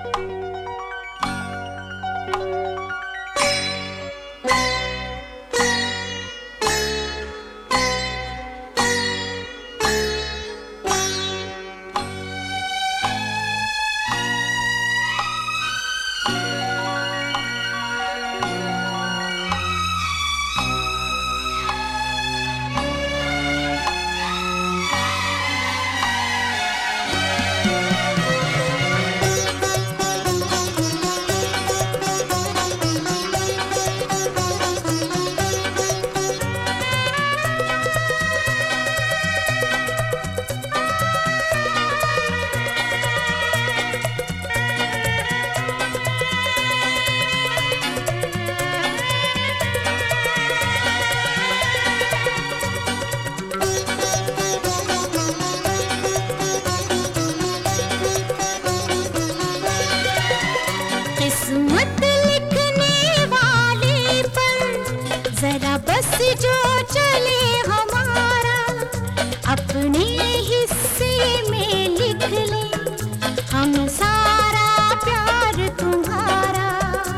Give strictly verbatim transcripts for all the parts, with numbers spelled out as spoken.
किस्मत लिखने वाले पर जरा बस जो चले हमारा, अपने हिस्से में लिख ले हम सारा प्यार तुम्हारा।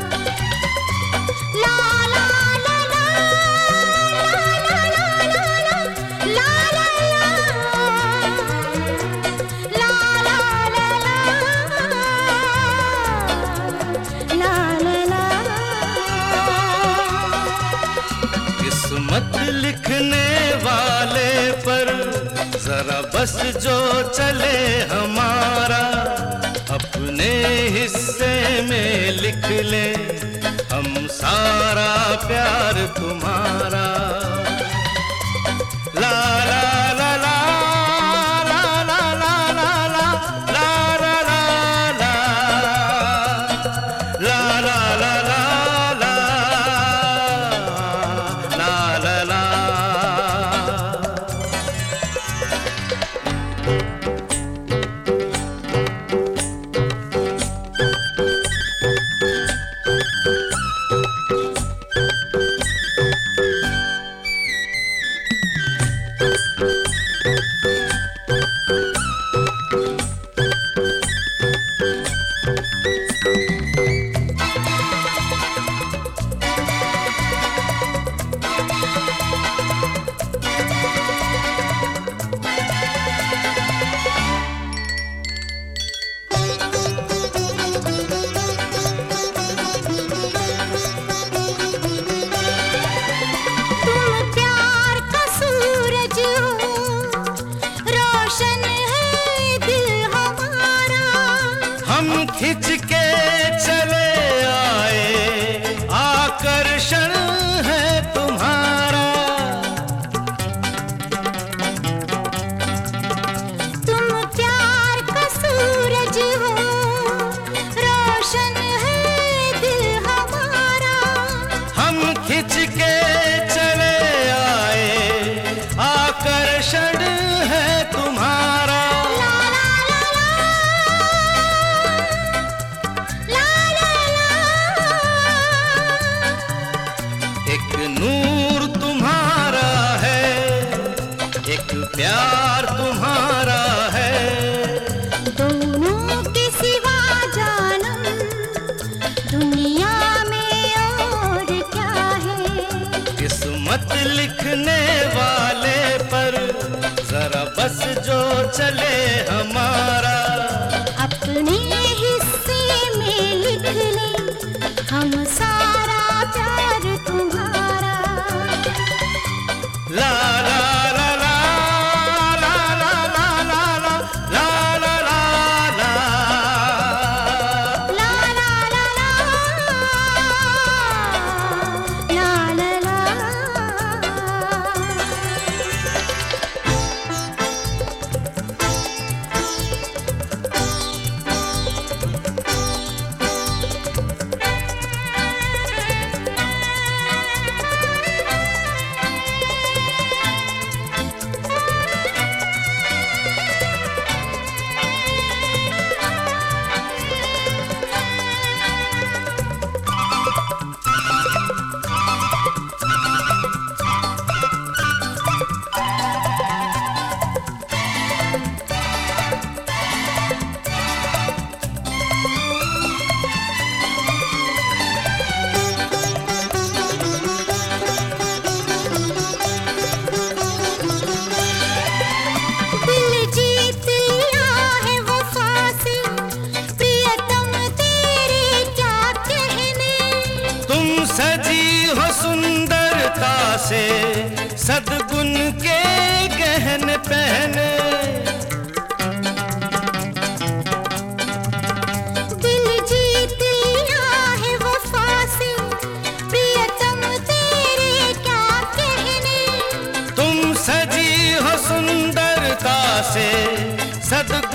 ला ला ला ला ला ला ला ला किस्मत लिखने वाले पर जरा बस जो चले हमारा, अपने हिस्से में लिख ले हम सारा प्यार तुम्हारा। ला ला ला ला ला ला ला ला ला ला ला ला ला ला खिंच के चले आए, आकर्षण है तुम्हारा। तुम प्यार का सूरज हो, रोशन है दिल हमारा। हम खिंच के चले आए, आकर्षण है तुम्हारा। ला ला ला ला ला ला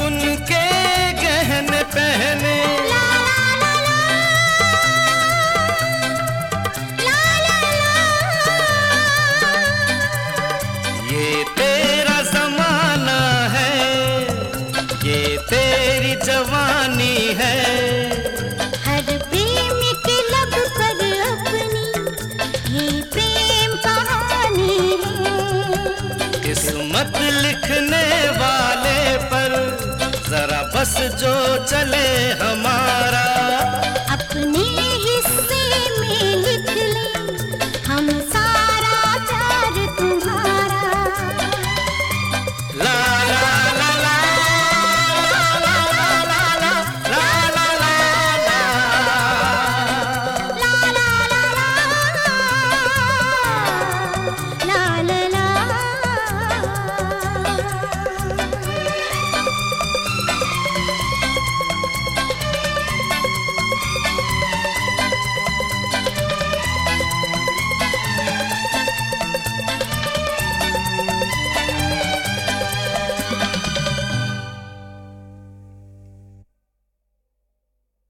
सुन के गहने पहने। ला ला ला ला ला ला। ये तेरा जमाना है, ये तेरी जवानी है। हर प्रेम के लब पर अपनी ये प्रेम कहानी है। किस्मत लिखने वाले पर जरा बस जो चले हमारा।